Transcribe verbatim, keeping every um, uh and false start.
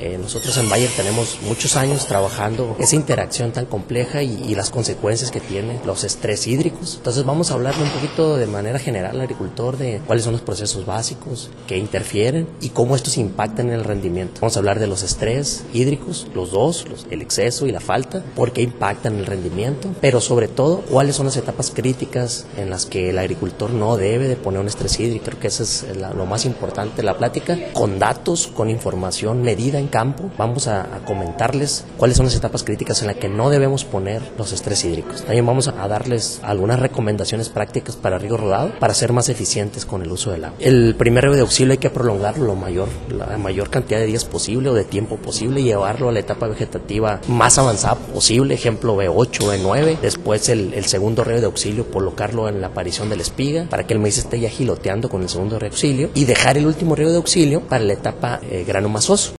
Eh, nosotros en Bayer tenemos muchos años trabajando esa interacción tan compleja y, y las consecuencias que tiene los estrés hídricos. Entonces vamos a hablarle un poquito de manera general al agricultor de cuáles son los procesos básicos que interfieren y cómo estos impactan en el rendimiento. Vamos a hablar de los estrés hídricos, los dos, los, el exceso y la falta, por qué impactan en el rendimiento, pero sobre todo cuáles son las etapas críticas en las que el agricultor no debe de poner un estrés hídrico. Creo que eso es la, lo más importante de la plática, con datos, con información medida en campo. Vamos a, a comentarles cuáles son las etapas críticas en las que no debemos poner los estrés hídricos. También vamos a darles algunas recomendaciones prácticas para riego rodado para ser más eficientes con el uso del agua. El primer riego de auxilio hay que prolongarlo lo mayor, la mayor cantidad de días posible o de tiempo posible, y llevarlo a la etapa vegetativa más avanzada posible, ejemplo B ocho, B nueve. Después el, el segundo riego de auxilio, colocarlo en la aparición de la espiga para que el maíz esté ya giloteando con el segundo riego de auxilio, y dejar el último riego de auxilio para la etapa eh, grano masoso.